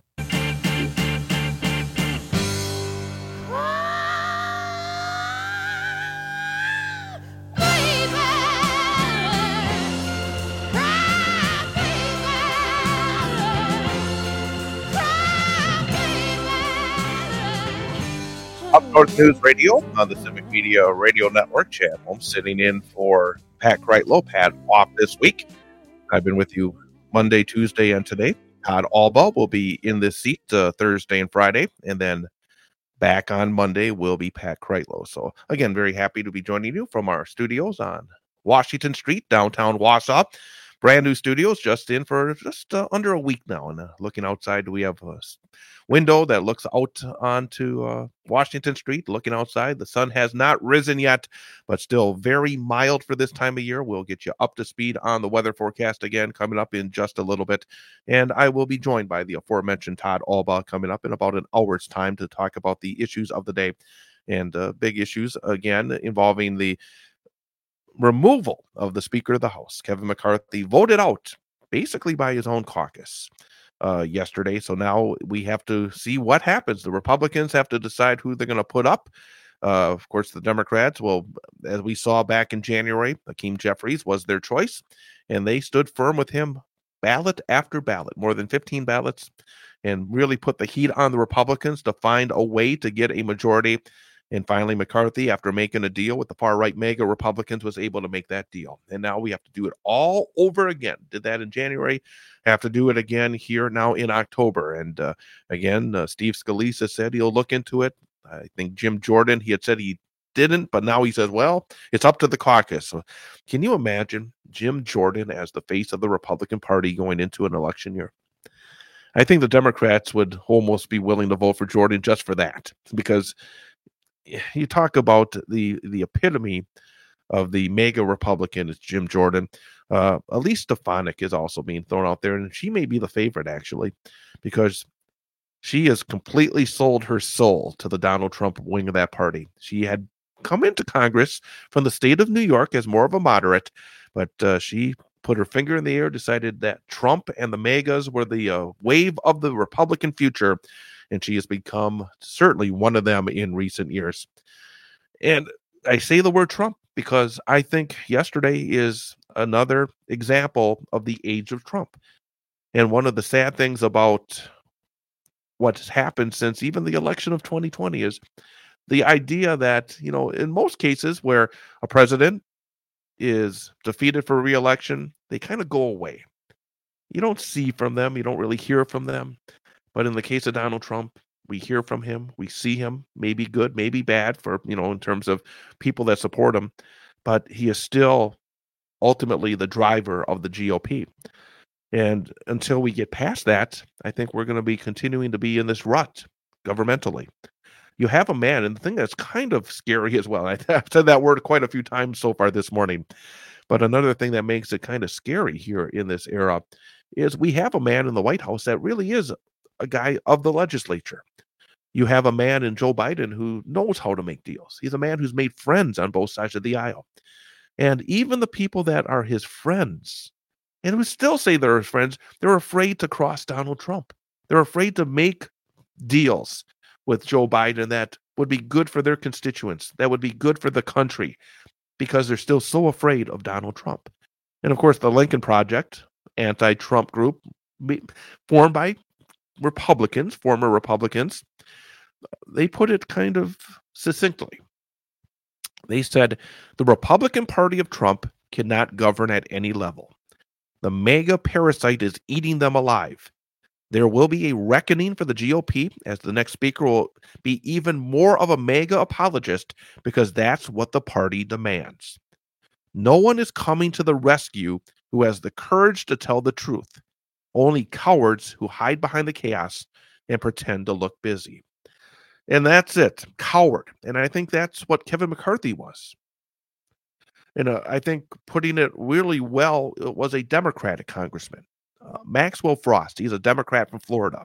Up North News Radio on the Civic Media Radio Network. Chad Holmes sitting in for Pat Kreitlow. Pat off this week. I've been with you Monday, Tuesday, and today. Todd Alba will be in this seat uh, Thursday and Friday, and then back on Monday will be Pat Kreitlow. So, again, very happy to be joining you from our studios on Washington Street, downtown Wausau. Brand new studios, just in for just uh, under a week now. And uh, looking outside, we have a window that looks out onto uh, Washington Street. Looking outside, the sun has not risen yet, but still very mild for this time of year. We'll get you up to speed on the weather forecast again coming up in just a little bit. And I will be joined by the aforementioned Todd Alba coming up in about an hour's time to talk about the issues of the day. And uh, big issues, again, involving the removal of the Speaker of the House. Kevin McCarthy voted out basically by his own caucus uh, yesterday. So now we have to see what happens. The Republicans have to decide who they're going to put up. Uh, of course, the Democrats, well, as we saw back in January, Hakeem Jeffries was their choice, and they stood firm with him ballot after ballot, more than fifteen ballots, and really put the heat on the Republicans to find a way to get a majority. And finally, McCarthy, after making a deal with the far-right MAGA Republicans, was able to make that deal. And now we have to do it all over again. Did that in January, have to do it again here now in October. And uh, again, uh, Steve Scalise said he'll look into it. I think Jim Jordan, he had said he didn't, but now he says, well, it's up to the caucus. So can you imagine Jim Jordan as the face of the Republican Party going into an election year? I think the Democrats would almost be willing to vote for Jordan just for that, because you talk about the the epitome of the MAGA Republican is Jim Jordan. Uh, Elise Stefanik is also being thrown out there, and she may be the favorite, actually, because she has completely sold her soul to the Donald Trump wing of that party. She had come into Congress from the state of New York as more of a moderate, but uh, she put her finger in the air, decided that Trump and the MAGAs were the uh, wave of the Republican future, and she has become certainly one of them in recent years. And I say the word Trump because I think yesterday is another example of the age of Trump. And one of the sad things about what's happened since even the election of twenty twenty is the idea that, you know, in most cases where a president is defeated for re-election, they kind of go away. You don't see from them. You don't really hear from them. But in the case of Donald Trump, we hear from him, we see him, maybe good, maybe bad for, you know, in terms of people that support him, but he is still ultimately the driver of the G O P. And until we get past that, I think we're going to be continuing to be in this rut governmentally. You have a man, and the thing that's kind of scary as well, I've said that word quite a few times so far this morning, but another thing that makes it kind of scary here in this era is we have a man in the White House that really is a guy of the legislature. You have a man in Joe Biden who knows how to make deals. He's a man who's made friends on both sides of the aisle. And even the people that are his friends, and who still say they're his friends, they're afraid to cross Donald Trump. They're afraid to make deals with Joe Biden that would be good for their constituents, that would be good for the country, because they're still so afraid of Donald Trump. And of course, the Lincoln Project, anti-Trump group, formed by Republicans, former Republicans, they put it kind of succinctly. They said, the Republican Party of Trump cannot govern at any level. The MAGA parasite is eating them alive. There will be a reckoning for the G O P, as the next speaker will be even more of a MAGA apologist, because that's what the party demands. No one is coming to the rescue who has the courage to tell the truth. Only cowards who hide behind the chaos and pretend to look busy. And that's it, coward. And I think that's what Kevin McCarthy was. And uh, I think putting it really well, it was a Democratic congressman. Uh, Maxwell Frost, he's a Democrat from Florida.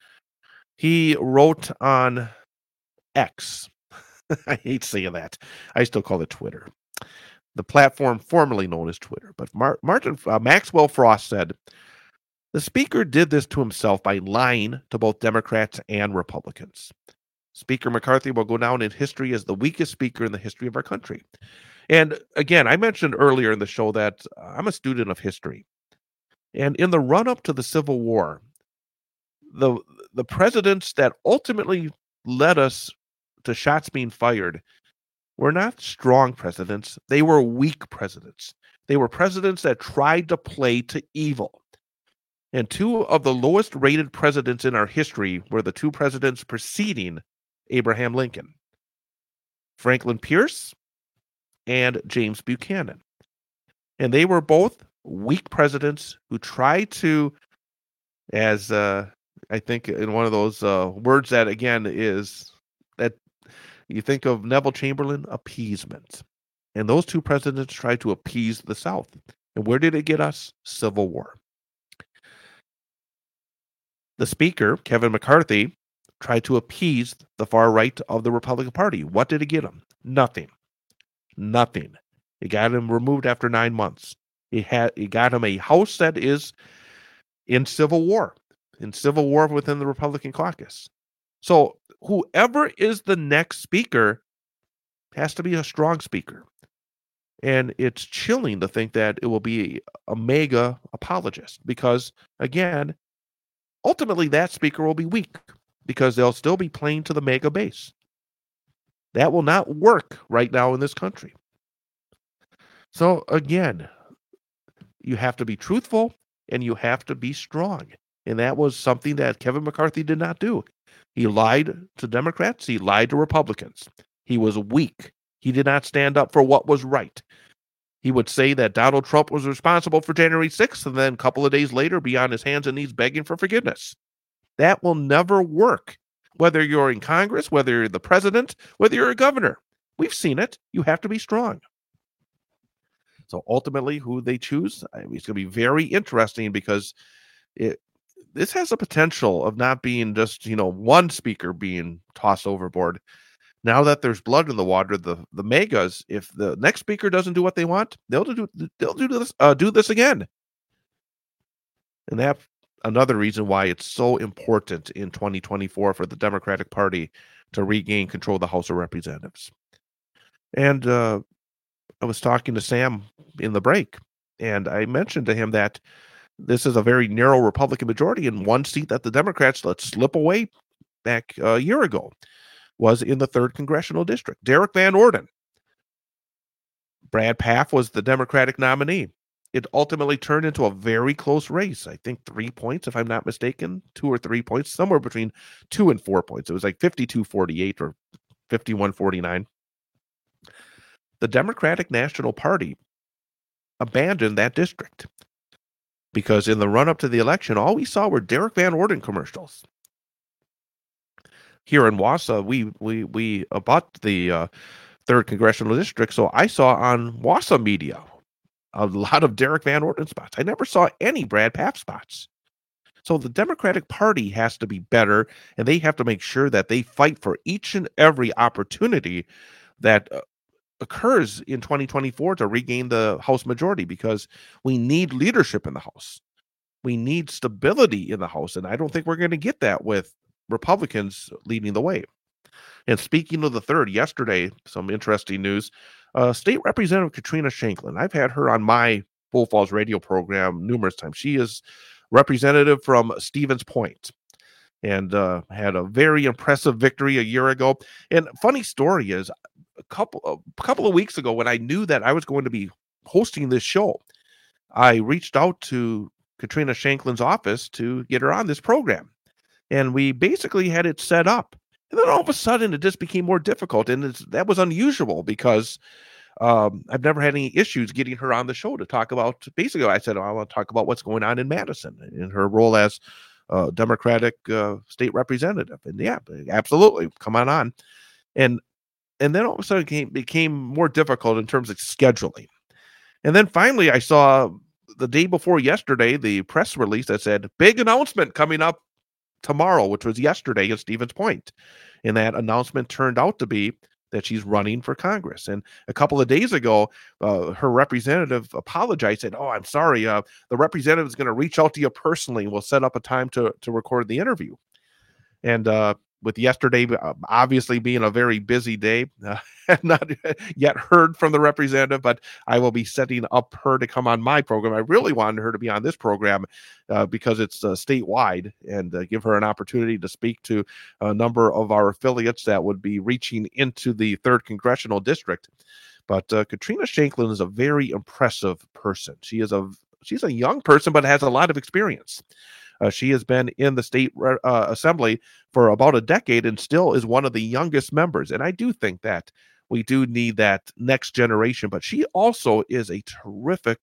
He wrote on X. I hate saying that. I still call it Twitter. The platform formerly known as Twitter. But Mar- Martin uh, Maxwell Frost said, the speaker did this to himself by lying to both Democrats and Republicans. Speaker McCarthy will go down in history as the weakest speaker in the history of our country. And again, I mentioned earlier in the show that I'm a student of history. And in the run-up to the Civil War, the the presidents that ultimately led us to shots being fired were not strong presidents. They were weak presidents. They were presidents that tried to play to evil. And two of the lowest rated presidents in our history were the two presidents preceding Abraham Lincoln, Franklin Pierce and James Buchanan. And they were both weak presidents who tried to, as uh, I think in one of those uh, words that, again, is that you think of Neville Chamberlain, appeasement. And those two presidents tried to appease the South. And where did it get us? Civil War. The speaker, Kevin McCarthy, tried to appease the far right of the Republican Party. What did it get him? Nothing. Nothing. It got him removed after nine months. It had it got him a House that is in civil war, in civil war within the Republican caucus. So whoever is the next speaker has to be a strong speaker. And it's chilling to think that it will be a MAGA apologist because, again, ultimately that speaker will be weak because they'll still be playing to the MAGA base. That will not work right now in this country. So again, you have to be truthful and you have to be strong. And that was something that Kevin McCarthy did not do. He lied to Democrats. He lied to Republicans. He was weak. He did not stand up for what was right. He would say that Donald Trump was responsible for January sixth, and then a couple of days later be on his hands and knees begging for forgiveness. That will never work. Whether you're in Congress, whether you're the president, whether you're a governor. We've seen it. You have to be strong. So ultimately, who they choose, I mean, it's going to be very interesting because it this has the potential of not being just, you know, one speaker being tossed overboard. Now that there's blood in the water, the the megas, if the next speaker doesn't do what they want, they'll do they'll do this uh, do this again. And that's another reason why it's so important in twenty twenty-four for the Democratic Party to regain control of the House of Representatives. And uh, I was talking to Sam in the break, and I mentioned to him that this is a very narrow Republican majority, and one seat that the Democrats let slip away back a year ago was in the third Congressional District. Derek Van Orden. Brad Pfaff was the Democratic nominee. It ultimately turned into a very close race. I think three points, if I'm not mistaken, two or three points, somewhere between two and four points. It was like fifty-two forty-eight or fifty-one forty-nine. The Democratic National Party abandoned that district because in the run-up to the election, all we saw were Derek Van Orden commercials. Here in Wausau, we we we bought the uh, third Congressional District, so I saw on Wausau media a lot of Derek Van Orden spots. I never saw any Brad Pfaff spots. So the Democratic Party has to be better, and they have to make sure that they fight for each and every opportunity that uh, occurs in twenty twenty-four to regain the House majority, because we need leadership in the House. We need stability in the House, and I don't think we're going to get that with Republicans leading the way. And speaking of the third, yesterday, some interesting news. Uh, State Representative Katrina Shanklin. I've had her on my Bull Falls radio program numerous times. She is representative from Stevens Point and uh, had a very impressive victory a year ago. And funny story is, a couple, a couple of weeks ago, when I knew that I was going to be hosting this show, I reached out to Katrina Shanklin's office to get her on this program. And we basically had it set up. And then all of a sudden, it just became more difficult. And it's, that was unusual because um, I've never had any issues getting her on the show to talk about. Basically, I said, oh, I want to talk about what's going on in Madison in her role as uh, Democratic uh, state representative. And yeah, absolutely. Come on on. And and then all of a sudden, it came, became more difficult in terms of scheduling. And then finally, I saw the day before yesterday, the press release that said, big announcement coming up tomorrow, which was yesterday in Stevens Point. And that announcement turned out to be that she's running for Congress. And a couple of days ago, uh, her representative apologized, said, oh, I'm sorry. Uh, the representative is going to reach out to you personally. We'll set up a time to, to record the interview. And uh, with yesterday uh, obviously being a very busy day, uh, not yet heard from the representative, but I will be setting up her to come on my program. I really wanted her to be on this program uh, because it's uh, statewide, and uh, give her an opportunity to speak to a number of our affiliates that would be reaching into the third Congressional District. But uh, Katrina Shanklin is a very impressive person. She is a she's a young person, but has a lot of experience. Uh, she has been in the state uh, assembly for about a decade and still is one of the youngest members. And I do think that we do need that next generation, but she also is a terrific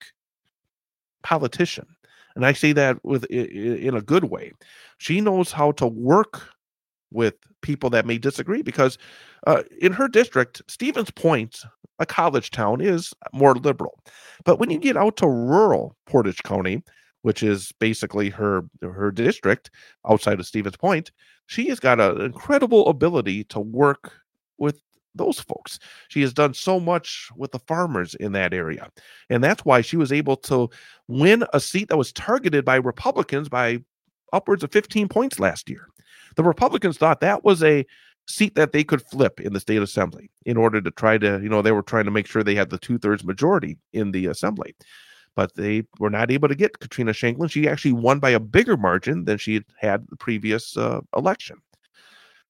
politician. And I say that with in a good way. She knows how to work with people that may disagree, because uh, in her district, Stevens Point, a college town, is more liberal. But when you get out to rural Portage County, which is basically her her district outside of Stevens Point, she has got an incredible ability to work with those folks. She has done so much with the farmers in that area. And that's why she was able to win a seat that was targeted by Republicans by upwards of fifteen points last year. The Republicans thought that was a seat that they could flip in the state assembly in order to try to, you know, they were trying to make sure they had the two-thirds majority in the assembly. But they were not able to get Katrina Shanklin. She actually won by a bigger margin than she had had the previous uh, election.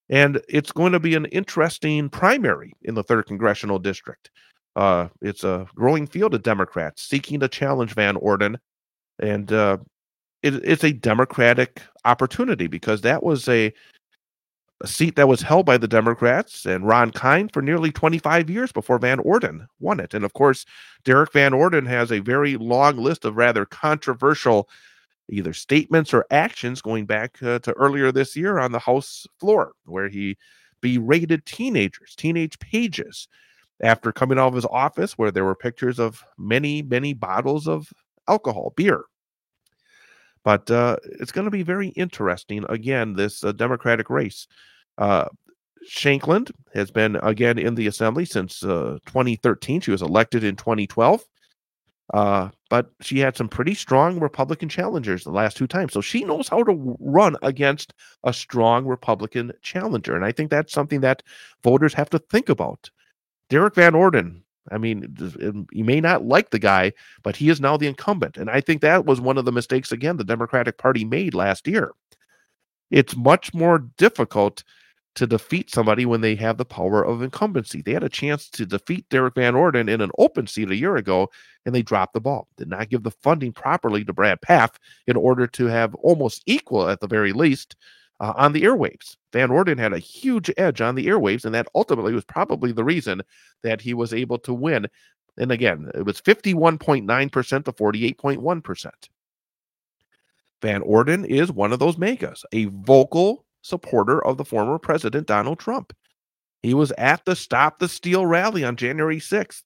And it's going to be an interesting primary in the third Congressional District. Uh, it's a growing field of Democrats seeking to challenge Van Orden. And uh, it, it's a Democratic opportunity because that was a, a seat that was held by the Democrats and Ron Kind for nearly twenty-five years before Van Orden won it. And of course, Derek Van Orden has a very long list of rather controversial either statements or actions going back uh, to earlier this year on the House floor, where he berated teenagers, teenage pages, after coming out of his office where there were pictures of many, many bottles of alcohol, beer. But uh, it's going to be very interesting, again, this uh, Democratic race. Uh, Shankland has been, again, in the Assembly since uh, twenty thirteen. She was elected in twenty twelve. Uh, but she had some pretty strong Republican challengers the last two times. So she knows how to run against a strong Republican challenger. And I think that's something that voters have to think about. Derek Van Orden, I mean, you may not like the guy, but he is now the incumbent. And I think that was one of the mistakes, again, the Democratic Party made last year. It's much more difficult to defeat somebody when they have the power of incumbency. They had a chance to defeat Derek Van Orden in an open seat a year ago, and they dropped the ball. Did not give the funding properly to Brad Pfaff in order to have almost equal, at the very least, uh, on the airwaves. Van Orden had a huge edge on the airwaves, and that ultimately was probably the reason that he was able to win. And again, it was fifty-one point nine percent to forty-eight point one percent. Van Orden is one of those megas, a vocal supporter of the former President Donald Trump. He was at the Stop the Steal rally on January sixth.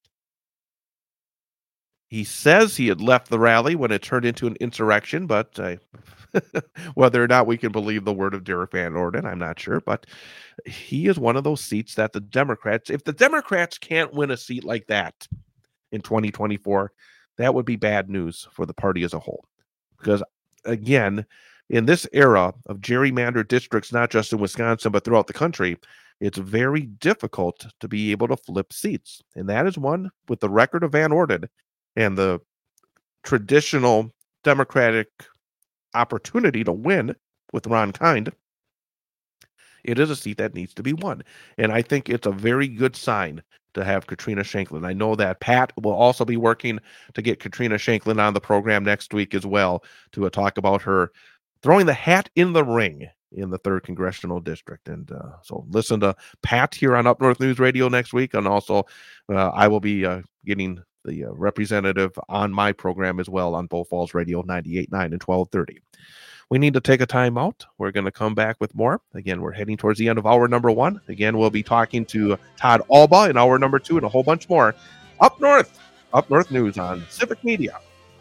He says he had left the rally when it turned into an insurrection, but uh, whether or not we can believe the word of Derek Van Orden, I'm not sure. But he is one of those seats that the Democrats, if the Democrats can't win a seat like that in twenty twenty-four, that would be bad news for the party as a whole. Because, again, in this era of gerrymandered districts, not just in Wisconsin, but throughout the country, it's very difficult to be able to flip seats. And that is one with the record of Van Orden and the traditional Democratic opportunity to win with Ron Kind. It is a seat that needs to be won. And I think it's a very good sign to have Katrina Shankland. I know that Pat will also be working to get Katrina Shankland on the program next week as well to uh, talk about her throwing the hat in the ring in the third Congressional District. And uh, so listen to Pat here on Up North News Radio next week. And also uh, I will be uh, getting the uh, representative on my program as well on Bow Falls Radio ninety-eight point nine and twelve thirty. We need to take a time out. We're going to come back with more. Again, we're heading towards the end of hour number one. Again, we'll be talking to Todd Alba in hour number two and a whole bunch more. Up North, Up North News on Civic Media.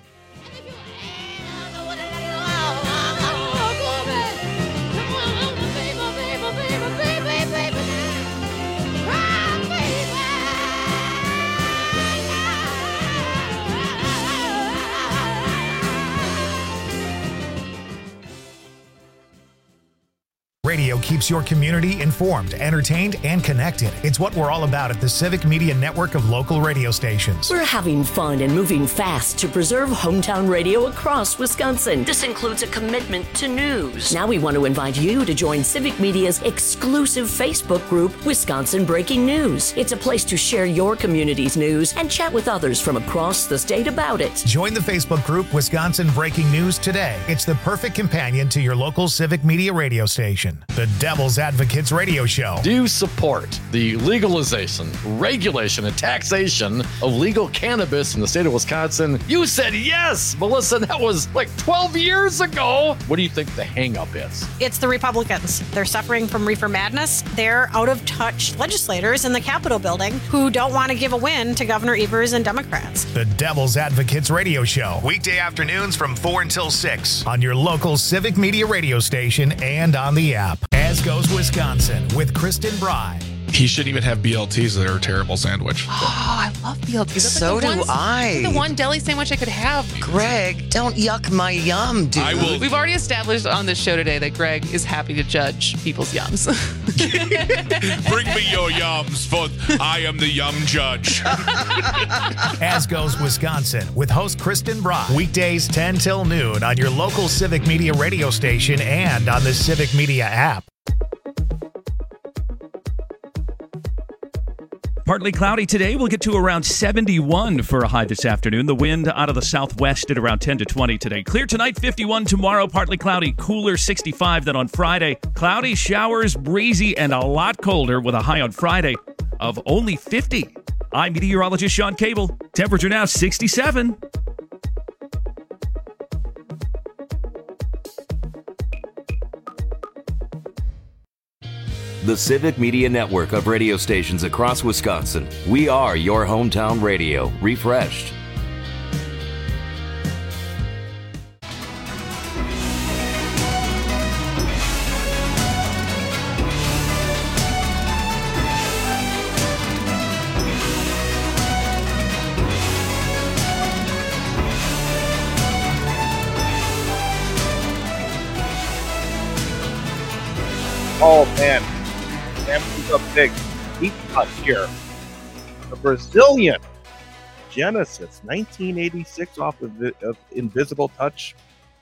Radio keeps your community informed, entertained, and connected. It's what we're all about at the Civic Media Network of local radio stations. We're having fun and moving fast to preserve hometown radio across Wisconsin. This includes a commitment to news. Now we want to invite you to join Civic Media's exclusive Facebook group, Wisconsin Breaking News. It's a place to share your community's news and chat with others from across the state about it. Join the Facebook group Wisconsin Breaking News today. It's the perfect companion to your local Civic Media radio station. The Devil's Advocates Radio Show. Do you support the legalization, regulation, and taxation of legal cannabis in the state of Wisconsin? You said yes, Melissa. That was like twelve years ago. What do you think the hang-up is? It's the Republicans. They're suffering from reefer madness. They're out-of-touch legislators in the Capitol building who don't want to give a win to Governor Evers and Democrats. The Devil's Advocates Radio Show. Weekday afternoons from four until six on your local Civic Media radio station and on the app. As Goes Wisconsin with Kristen Bry. He shouldn't even have B L Ts. They're a terrible sandwich. Oh, I love B L Ts. That's So like the do one, I. The one deli sandwich I could have. Greg, don't yuck my yum, dude. I will. We've already established on this show today that Greg is happy to judge people's yums. Bring me your yums, for I am the yum judge. As Goes Wisconsin with host Kristen Bry. Weekdays ten till noon on your local Civic Media radio station and on the Civic Media app. Partly cloudy today. We'll get to around seventy-one for a high this afternoon. The wind out of the southwest at around ten to twenty today. Clear tonight, fifty-one tomorrow. Partly cloudy, cooler, sixty-five. Then on Friday, cloudy, showers, breezy, and a lot colder with a high on Friday of only fifty. I'm meteorologist Sean Cable. Temperature now sixty-seven. The Civic Media Network of radio stations across Wisconsin. We are your hometown radio, refreshed. Oh, man. Samsung's up big. Deep cut here. The Brazilian Genesis, nineteen eighty-six off of, of Invisible Touch.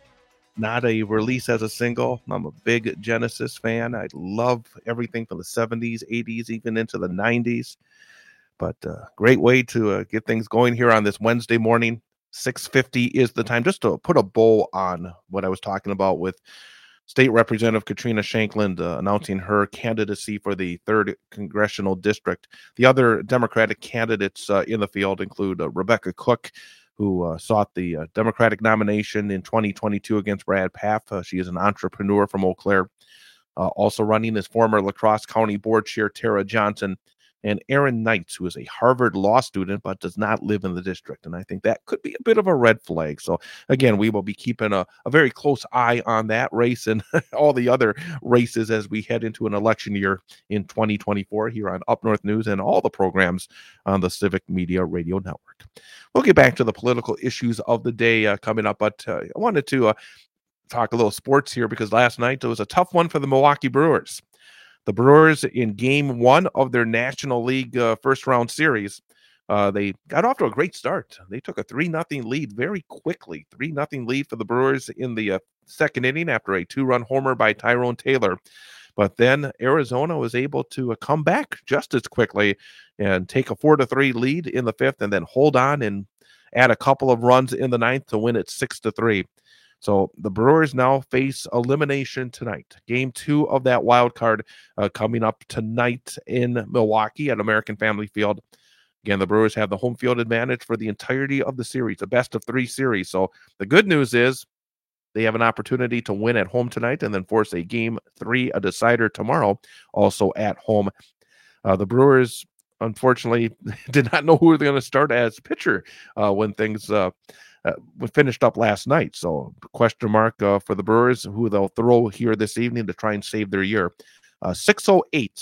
Not a release as a single. I'm a big Genesis fan. I love everything from the seventies, eighties, even into the nineties. But uh, great way to uh, get things going here on this Wednesday morning. six fifty is the time. Just to put a bow on what I was talking about with State Representative Katrina Shankland uh, announcing her candidacy for the third Congressional District. The other Democratic candidates uh, in the field include uh, Rebecca Cook, who uh, sought the uh, Democratic nomination in twenty twenty-two against Brad Pfaff. Uh, she is an entrepreneur from Eau Claire. Uh, also running is former La Crosse County Board Chair Tara Johnson, and Aaron Knights, who is a Harvard law student but does not live in the district. And I think that could be a bit of a red flag. So, again, we will be keeping a, a very close eye on that race and all the other races as we head into an election year in twenty twenty-four here on Up North News and all the programs on the Civic Media Radio Network. We'll get back to the political issues of the day uh, coming up, but uh, I wanted to uh, talk a little sports here because last night it was a tough one for the Milwaukee Brewers. The Brewers, in game one of their National League uh, first-round series, uh, they got off to a great start. They took a three nothing lead very quickly. three nothing lead for the Brewers in the uh, second inning after a two-run homer by Tyrone Taylor. But then Arizona was able to uh, come back just as quickly and take a four to three lead in the fifth and then hold on and add a couple of runs in the ninth to win it six to three. So the Brewers now face elimination tonight. Game two of that wild card uh, coming up tonight in Milwaukee at American Family Field. Again, the Brewers have the home field advantage for the entirety of the series, a best of three series. So the good news is they have an opportunity to win at home tonight and then force a game three, a decider tomorrow, also at home. Uh, the Brewers, unfortunately, did not know who they're going to start as pitcher uh, when things uh, Uh, finished up last night. So question mark uh, for the Brewers, who they'll throw here this evening to try and save their year. Uh, six oh eight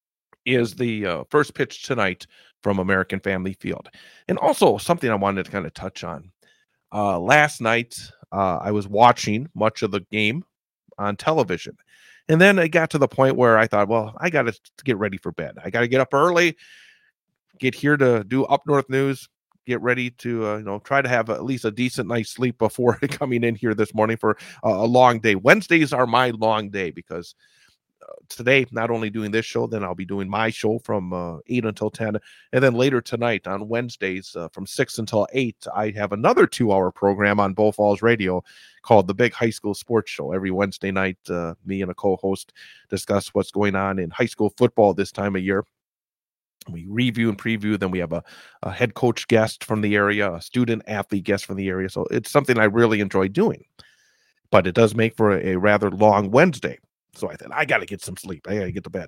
is the uh, first pitch tonight from American Family Field. And also something I wanted to kind of touch on. Uh, last night, uh, I was watching much of the game on television. And then it got to the point where I thought, well, I got to get ready for bed. I got to get up early, get here to do Up North News, get ready to, uh, you know, try to have at least a decent night's sleep before coming in here this morning for uh, a long day. Wednesdays are my long day because uh, today, not only doing this show, then I'll be doing my show from uh, eight until ten. And then later tonight on Wednesdays uh, from six until eight, I have another two-hour program on Bow Falls Radio called The Big High School Sports Show. Every Wednesday night, uh, me and a co-host discuss what's going on in high school football this time of year. We review and preview. Then we have a, a head coach guest from the area, a student athlete guest from the area. So it's something I really enjoy doing. But it does make for a, a rather long Wednesday. So I thought, I got to get some sleep. I got to get to bed.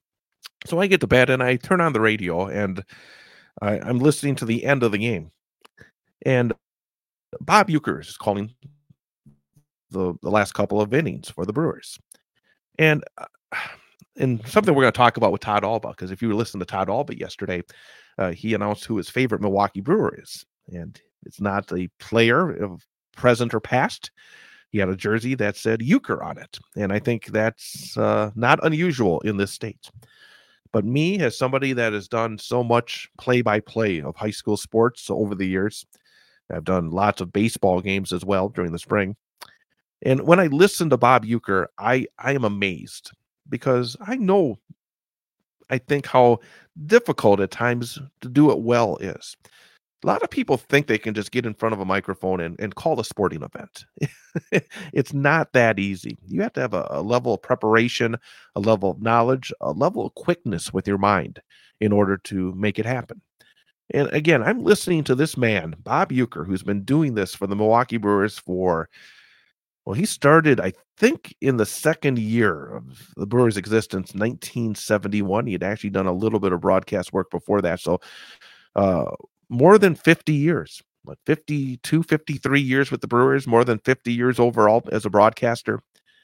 So I get to bed and I turn on the radio and I, I'm listening to the end of the game. And Bob Uecker is calling the, the last couple of innings for the Brewers. And uh, And something we're going to talk about with Todd Alba, because if you were listening to Todd Alba yesterday, uh, he announced who his favorite Milwaukee Brewer is. And it's not a player of present or past. He had a jersey that said Uecker on it. And I think that's uh, not unusual in this state. But me, as somebody that has done so much play-by-play of high school sports over the years, I've done lots of baseball games as well during the spring. And when I listen to Bob Uecker, I, I am amazed. Because I know I think, how difficult at times to do it well is. A lot of people think they can just get in front of a microphone and, and call a sporting event. It's not that easy. You have to have a, a level of preparation, a level of knowledge, a level of quickness with your mind in order to make it happen. And again, I'm listening to this man, Bob Uecker, who's been doing this for the Milwaukee Brewers for, well, he started, I think, in the second year of the Brewers' existence, nineteen seventy-one. He had actually done a little bit of broadcast work before that. So uh, more than fifty years, like fifty-two, fifty-three years with the Brewers, more than fifty years overall as a broadcaster.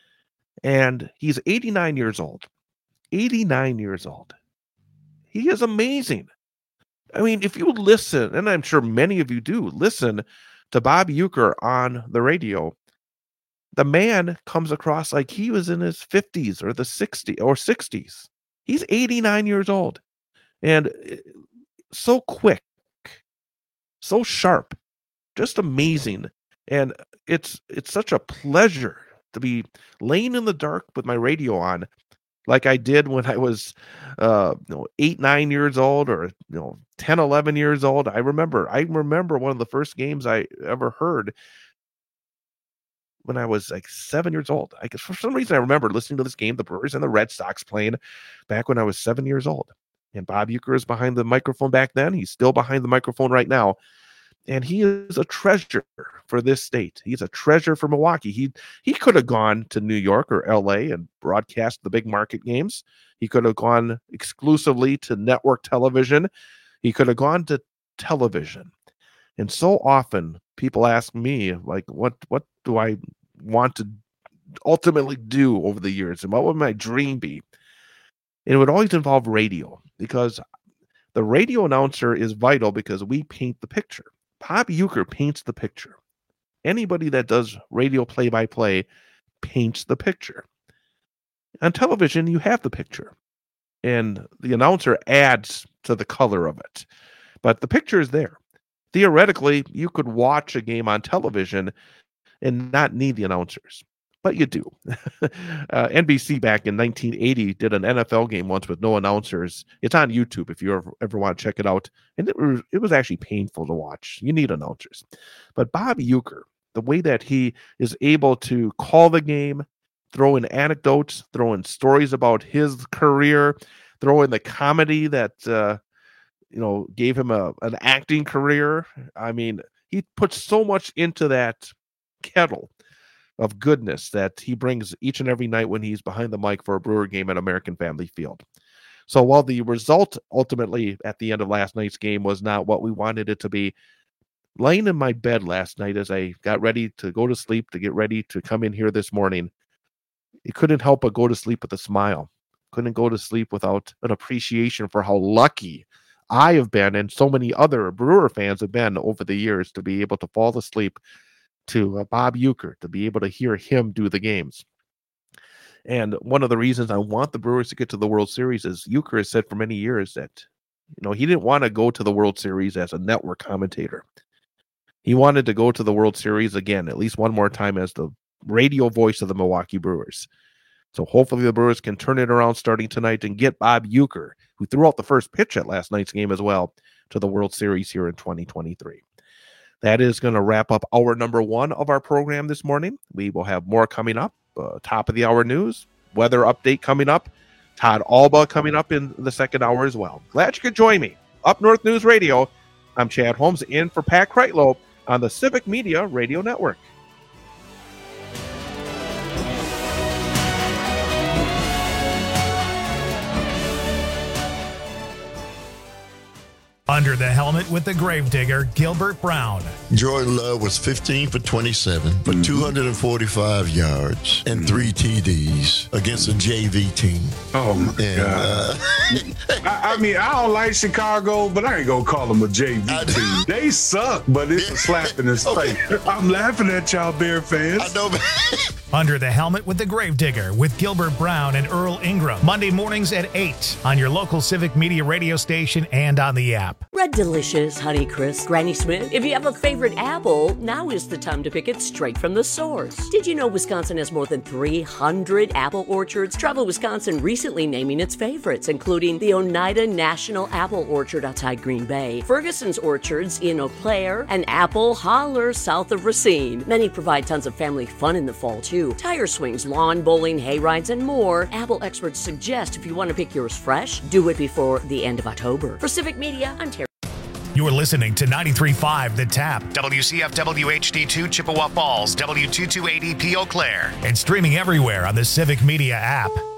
And he's eighty-nine years old. eighty-nine years old. He is amazing. I mean, if you listen, and I'm sure many of you do, listen to Bob Uecker on the radio, the man comes across like he was in his fifties or the sixties or sixties. He's eighty-nine years old and so quick, so sharp, just amazing. And it's it's such a pleasure to be laying in the dark with my radio on, like I did when I was uh, you know, eight, nine years old, or you know, ten, eleven years old. I remember, I remember one of the first games I ever heard when I was like seven years old. I guess for some reason I remember listening to this game, the Brewers and the Red Sox playing, back when I was seven years old. And Bob Uecker is behind the microphone back then. He's still behind the microphone right now. And he is a treasure for this state. He's a treasure for Milwaukee. He he could have gone to New York or L A and broadcast the big market games. He could have gone exclusively to network television. He could have gone to television. And so often people ask me, like, what what do I want to ultimately do over the years? And what would my dream be? And it would always involve radio, because the radio announcer is vital because we paint the picture. Bob Uecker paints the picture. Anybody that does radio play-by-play paints the picture. On television, you have the picture, and the announcer adds to the color of it. But the picture is there. Theoretically, you could watch a game on television and not need the announcers, but you do. uh, N B C back in nineteen eighty did an N F L game once with no announcers. It's on YouTube if you ever, ever want to check it out. And it was, it was actually painful to watch. You need announcers. But Bob Uecker, the way that he is able to call the game, throw in anecdotes, throw in stories about his career, throw in the comedy that uh, you know gave him a an acting career. I mean, he puts so much into that kettle of goodness that he brings each and every night when he's behind the mic for a Brewer game at American Family Field. So while the result ultimately at the end of last night's game was not what we wanted it to be, laying in my bed last night as I got ready to go to sleep, to get ready to come in here this morning, it couldn't help but go to sleep with a smile. Couldn't go to sleep without an appreciation for how lucky I have been, and so many other Brewer fans have been over the years, to be able to fall asleep to uh, Bob Uecker, to be able to hear him do the games. And one of the reasons I want the Brewers to get to the World Series is Uecker has said for many years that, you know, he didn't want to go to the World Series as a network commentator. He wanted to go to the World Series again, at least one more time, as the radio voice of the Milwaukee Brewers. So hopefully the Brewers can turn it around starting tonight and get Bob Uecker, who threw out the first pitch at last night's game as well, to the World Series here in twenty twenty-three. That is going to wrap up hour number one of our program this morning. We will have more coming up. Uh, top of the hour news, weather update coming up, Todd Alba coming up in the second hour as well. Glad you could join me. Up North News Radio, I'm Chad Holmes, in for Pat Kreitlow on the Civic Media Radio Network. Under the helmet with the gravedigger, Gilbert Brown. Jordan Love was fifteen for twenty-seven for mm-hmm. two hundred forty-five yards and mm-hmm. three T Ds against a J V team. Oh, my and, God. Uh, I, I mean, I don't like Chicago, but I ain't going to call them a J V team. They suck, but it's a slap in his okay. face. I'm laughing at y'all Bear fans. I know, man. Under the Helmet with the Gravedigger with Gilbert Brown and Earl Ingram. Monday mornings at eight on your local Civic Media radio station and on the app. Red Delicious, Honeycrisp, Granny Smith. If you have a favorite apple, now is the time to pick it straight from the source. Did you know Wisconsin has more than three hundred apple orchards? Travel Wisconsin recently naming its favorites, including the Oneida National Apple Orchard outside Green Bay, Ferguson's Orchards in Eau Claire, and Apple Holler south of Racine. Many provide tons of family fun in the fall, too. Tire swings, lawn bowling, hay rides, and more. Apple experts suggest if you want to pick yours fresh, do it before the end of October. For Civic Media, I'm Terry. You're listening to ninety-three point five The Tap, W C F W H D two Chippewa Falls, W two two eight E P Eau Claire, and streaming everywhere on the Civic Media app.